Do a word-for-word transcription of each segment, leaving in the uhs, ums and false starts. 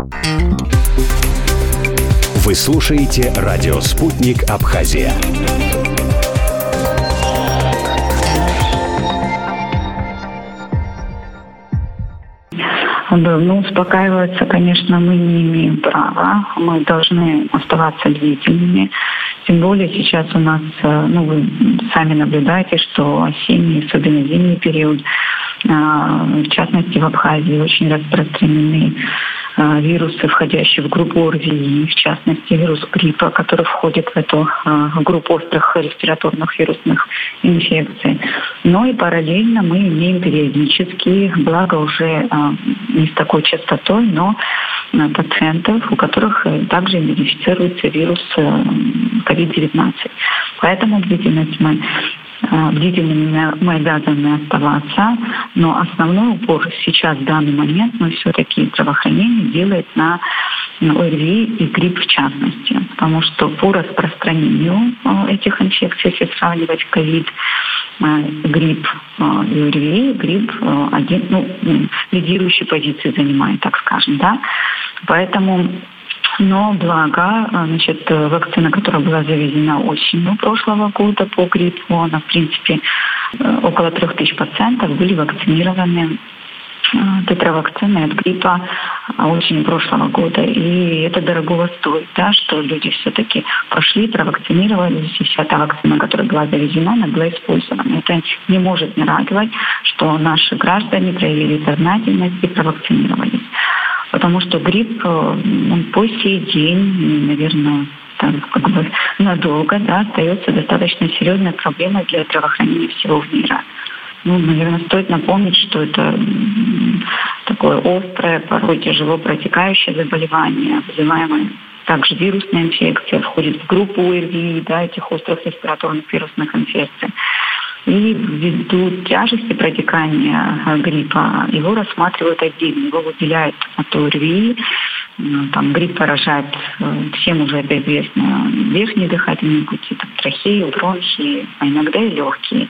Вы слушаете радио «Спутник Абхазия». Ну, успокаиваться, конечно, мы не имеем права. Мы должны оставаться бдительными. Тем более сейчас у нас, ну, вы сами наблюдаете, что осенний, особенно зимний период, в частности в Абхазии, очень распространены вирусы, входящие в группу ОРВИ, в частности вирус гриппа, который входит в эту группу острых респираторных вирусных инфекций. Но и параллельно мы имеем периодически, благо уже не с такой частотой, но пациентов, у которых также идентифицируется вирус ковид девятнадцать. Поэтому бдительность мы Бдительными мы обязаны оставаться, но основной упор сейчас, в данный момент, мы все-таки здравоохранение делает на ОРВИ и грипп в частности, потому что по распространению этих инфекций, если сравнивать ковид, грипп и ОРВИ, грипп один, ну, лидирующие позиции занимает, так скажем, да, поэтому. Но благо, значит, вакцина, которая была завезена осенью прошлого года по гриппу, она, в принципе, около трех тысяч пациентов были вакцинированы тетравакциной от гриппа осенью прошлого года. И это дорогого стоит, да, что люди все-таки пошли, провакцинировались, и вся та вакцина, которая была завезена, она была использована. Это не может не радовать, что наши граждане проявили сознательность и провакцинировались. Потому что грипп, он по сей день, наверное, там, как бы надолго, да, остается достаточно серьезной проблемой для здравоохранения всего мира. Ну, наверное, стоит напомнить, что это такое острое, порой тяжело протекающее заболевание, вызываемое также вирусная инфекция, входит в группу ОРВИ, да, этих острых респираторных вирусных инфекций. И ввиду тяжести протекания гриппа его рассматривают отдельно, его выделяют от ОРВИ. Там грипп поражает всем уже это известно верхние дыхательные пути, там, трахею, бронхи, а иногда и легкие.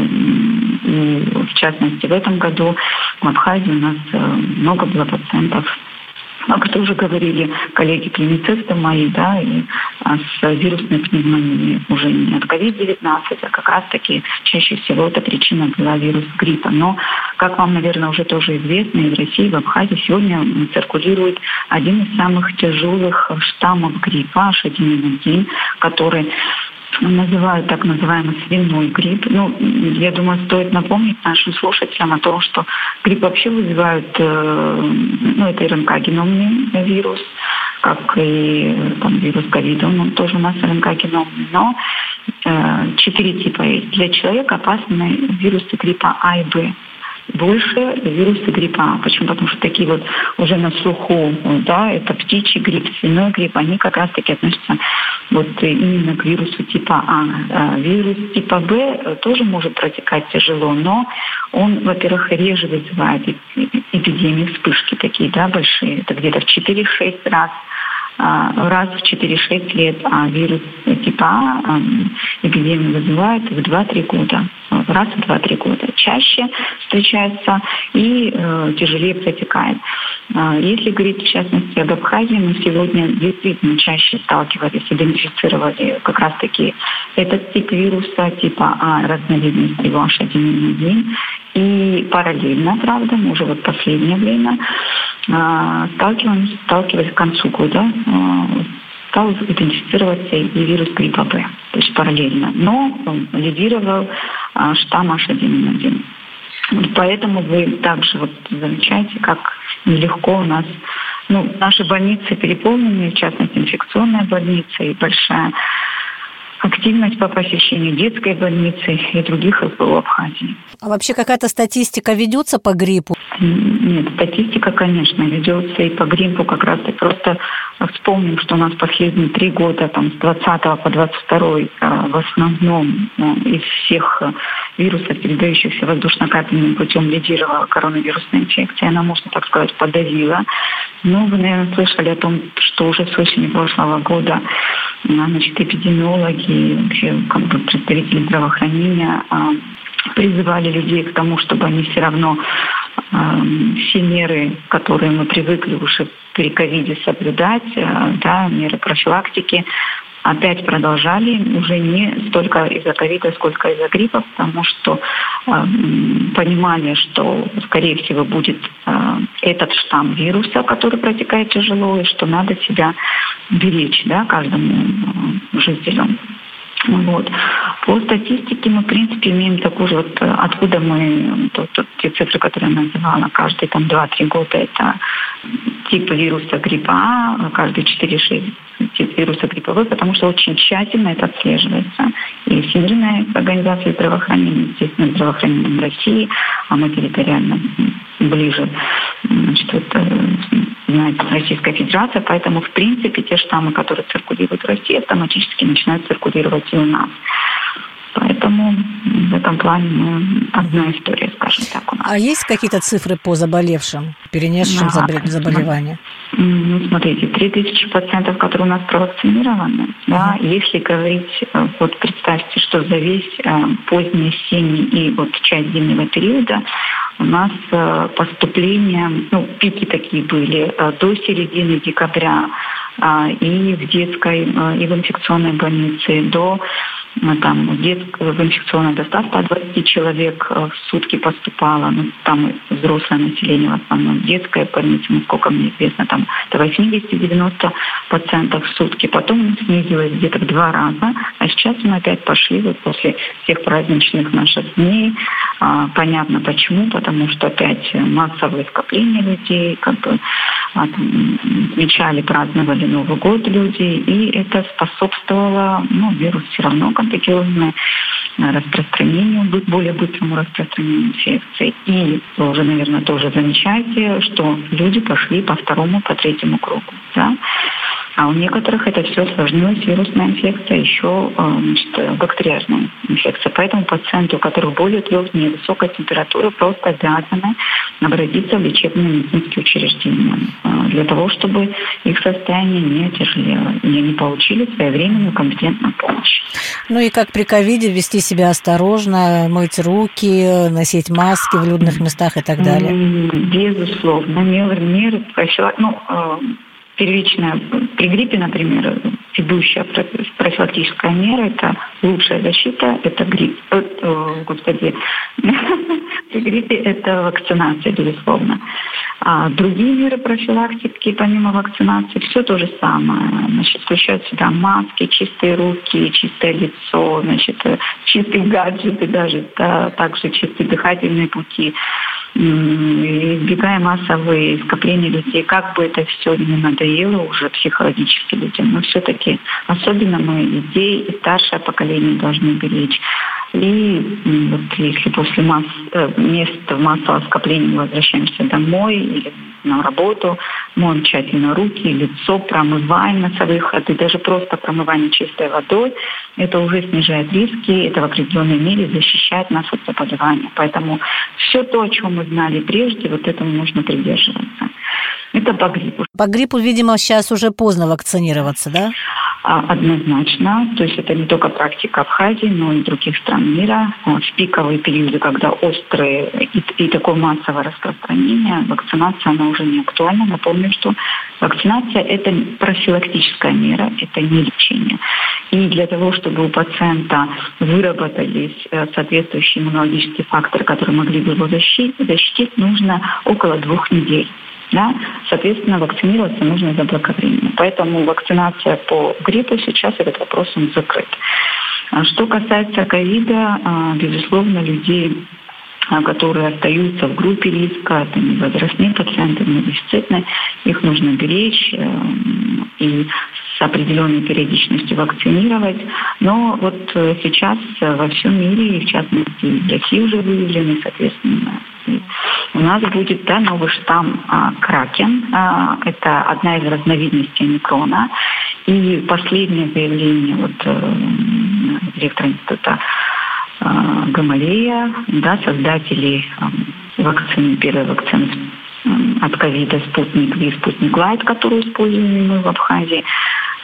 И в частности в этом году в Абхазии у нас много было пациентов, об этом уже говорили коллеги-клиницисты мои, да, и а, с вирусной пневмонией, уже не от ковид девятнадцать, а как раз-таки чаще всего эта причина была вирус гриппа. Но, как вам, наверное, уже тоже известно, и в России, и в Абхазии сегодня циркулирует один из самых тяжелых штаммов гриппа, эйч один эн один, который называют так называемый свиной грипп. Ну, я думаю, стоит напомнить нашим слушателям о том, что грипп вообще вызывают, э, ну, это РНК-геномный вирус, как и там, вирус ковида, он тоже у нас РНК-геномный, но э, четыре типа есть. Для человека опасны вирусы гриппа А и Б. Больше вирусы гриппа. Почему? Потому что такие вот уже на слуху, да, это птичий грипп, свиной грипп, они как раз-таки относятся вот именно к вирусу типа А. Вирус типа Б тоже может протекать тяжело, но он, во-первых, реже вызывает эпидемии, вспышки такие, да, большие. Это где-то в четыре-шесть раз. раз в четыре-шесть лет, а вирус типа А эпидемию вызывает в два-три года. Раз в два-три года. Чаще встречается и э, тяжелее протекает. Э, если говорить, в частности, об Абхазии, мы сегодня действительно чаще сталкивались, идентифицировали как раз-таки этот тип вируса, типа А, разновидность его эйч один эн один. И параллельно, правда, мы уже вот последнее время э, сталкивались, сталкивались к концу года, э, стал идентифицироваться и вирус гриппа Б, то есть параллельно. Но он лидировал а, штамм эйч один эн один. Вот поэтому вы также вот замечаете, как нелегко у нас, ну, наши больницы переполнены, в частности, инфекционная больница и большая активность по посещению детской больницы и других СБУ Абхазии. А вообще какая-то статистика ведется по гриппу? Нет, статистика, конечно, ведется и по гриппу как раз-таки. Просто вспомним, что у нас последние три года, там, с двадцатого по двадцать второй, в основном из всех вирусов, передающихся воздушно-капельным путем, лидировала коронавирусная инфекция. Она, можно так сказать, подавила. Но вы, наверное, слышали о том, что уже с осени прошлого года, значит, эпидемиологи и вообще как бы представители здравоохранения призывали людей к тому, чтобы они все равно все меры, которые мы привыкли уже при ковиде соблюдать, да, меры профилактики, опять продолжали, уже не столько из-за ковида, сколько из-за гриппа, потому что э, понимали, что, скорее всего, будет э, этот штамм вируса, который протекает тяжело, и что надо себя беречь, да, каждому э, жителю. Вот. По статистике мы, в принципе, имеем такую же, вот, откуда мы, то, то, те цифры, которые я называла, каждые там два-три года это тип вируса гриппа А, каждые четыре-шесть тип вируса гриппа В, потому что очень тщательно это отслеживается. И Всемирная организация здравоохранения, естественно, здравоохранением России, а мы территориально ближе, значит, это, знаете, Российская Федерация, поэтому, в принципе, те штаммы, которые циркулируют в России, автоматически начинают циркулировать и у нас. Поэтому в этом плане мы одна история, скажем так, у нас. А есть какие-то цифры по заболевшим, перенесшим да. заболевания? Ну, смотрите, три тысячи пациентов, которые у нас провакцинированы, uh-huh. да, если говорить, вот представьте, что за весь поздний осенний и вот часть зимнего периода у нас поступления, ну, пики такие были до середины декабря и в детской, и в инфекционной больнице, до там, в, детской, в инфекционной до ста двадцати человек в сутки поступало, ну, там взрослое население в основном, детская больница, насколько мне известно, там до восемьдесят-девяносто процентов в сутки. Потом снизилось где-то в два раза, а сейчас мы опять пошли вот после всех праздничных наших дней. А, понятно почему, потому что опять массовое скопление людей, как бы отмечали, праздновали Новый год люди, и это способствовало, ну, вирус все равно контагиозный, распространению, более быстрому распространению инфекции. И вы уже, наверное, тоже замечаете, что люди пошли по второму, по третьему кругу. Да? А у некоторых это все осложнилось, вирусная инфекция, еще значит, бактериальная инфекция. Поэтому пациенты, у которых более трех дней высокая температура, просто обязаны обратиться в лечебные медицинские учреждения для того, чтобы их состояние не отяжелело, и они получили своевременную компетентную помощь. Ну и как при ковиде вести себя осторожно, мыть руки, носить маски в людных местах и так далее? Безусловно. Меры, меры ну, первичная, при гриппе, например, ведущая профилактическая мера – это лучшая защита, это грипп. О, господи, при гриппе это вакцинация, безусловно. А другие меры профилактики, помимо вакцинации, все то же самое. Значит, включают в себя маски, чистые руки, чистое лицо, значит, чистые гаджеты даже, да, также чистые дыхательные пути. Избегая массовые скопления людей, как бы это все не надоело уже психологически людям, но все-таки особенно мы детей и старшее поколение должны беречь. И вот если после масс, места массового скопления мы возвращаемся домой или на работу, моем тщательно руки, лицо, промываем носовые ходы, даже просто промывание чистой водой, это уже снижает риски, это в определенной мере защищает нас от заболевания. Поэтому все то, о чем мы знали прежде, вот этому нужно придерживаться. Это по гриппу. По гриппу, видимо, сейчас уже поздно вакцинироваться, да? Однозначно. То есть это не только практика Абхазии, но и других стран мира. В пиковые периоды, когда острые и, и такое массовое распространение, вакцинация, она уже не актуальна. Напомню, что вакцинация – это профилактическая мера, это не лечение. И для того, чтобы у пациента выработались соответствующие иммунологические факторы, которые могли бы его защитить, защитить нужно около двух недель. Да? Соответственно, вакцинироваться нужно заблаговременно. Поэтому вакцинация по гриппу сейчас этот вопрос он закрыт. Что касается ковида, безусловно, людей, которые остаются в группе риска, это не возрастные пациенты, не дефицитные, их нужно беречь и с определенной периодичностью вакцинировать. Но вот сейчас во всем мире, и в частности в России уже выявлены, соответственно, у нас будет, да, новый штамм а, Кракен. А, это одна из разновидностей омикрона. И последнее заявление вот, э, директора института э, Гамалея, да, создателей э, вакцины, первой вакцины от ковида «Спутник Ви», «Спутник Лайт», которую используем мы в Абхазии,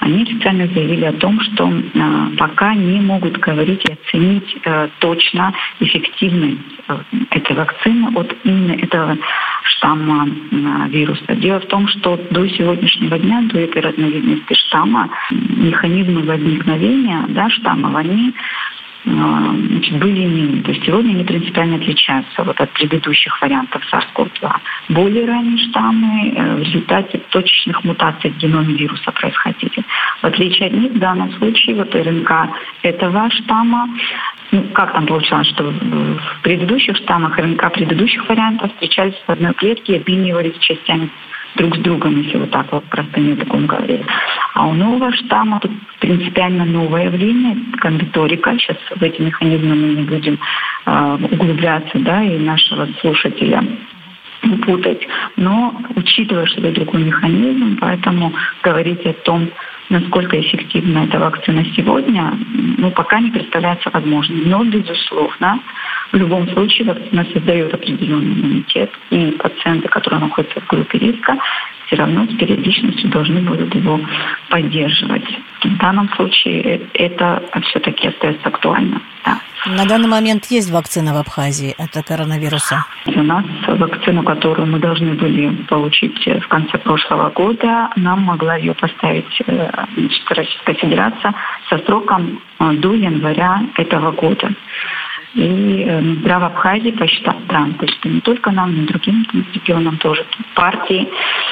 они официально заявили о том, что пока не могут говорить и оценить точно эффективность этой вакцины от именно этого штамма вируса. Дело в том, что до сегодняшнего дня, до этой разновидности штамма, механизмы возникновения, да, штаммов, они значит, были иными. То есть сегодня они принципиально отличаются вот от предыдущих вариантов сарс ков два. Более ранние штаммы в результате точечных мутаций в геноме вируса происходили. В отличие от них, в данном случае вот РНК этого штамма, ну, как там получалось, что в предыдущих штаммах РНК предыдущих вариантов встречались в одной клетке и обменивались частями друг с другом, если вот так вот простым языком говорить. А у нового штамма тут принципиально новое явление, комбиторика. Сейчас в эти механизмы мы не будем э, углубляться, да, и нашего слушателя путать. Но учитывая, что это другой механизм, поэтому говорить о том, насколько эффективна эта вакцина сегодня, ну, пока не представляется возможным. Но, безусловно, в любом случае вакцина создает определенный иммунитет, и пациенты, которые находятся в группе риска, все равно с периодичностью должны будут его поддерживать. В данном случае это все-таки остается актуально. Да. На данный момент есть вакцина в Абхазии от коронавируса? У нас вакцину, которую мы должны были получить в конце прошлого года, нам могла ее поставить значит, Российская Федерация со сроком до января этого года. И Минздрав Абхазии посчитал, да, то есть не только нам, но и другим регионам тоже, партии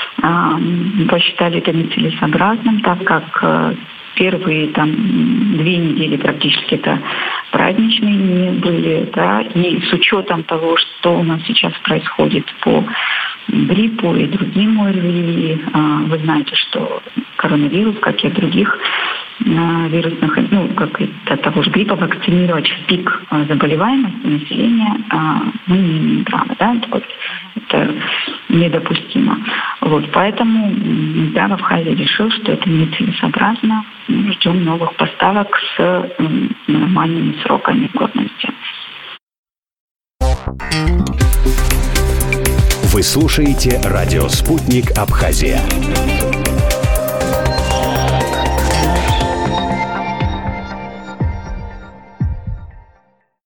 э, посчитали это нецелесообразным, так как первые там две недели практически это праздничные дни были, да, и с учетом того, что у нас сейчас происходит по гриппу и другим ОРВИ, вы знаете, что коронавирус, как и от других вирусных, ну, как и от того же гриппа, вакцинировать в пик заболеваемости населения мы не имеем права, да, вот, это недопустимо. Вот, поэтому Минздрав Абхазии решил, что это нецелесообразно. Мы ждем новых поставок с нормальными сроками годности. Вы слушаете радио «Спутник Абхазия».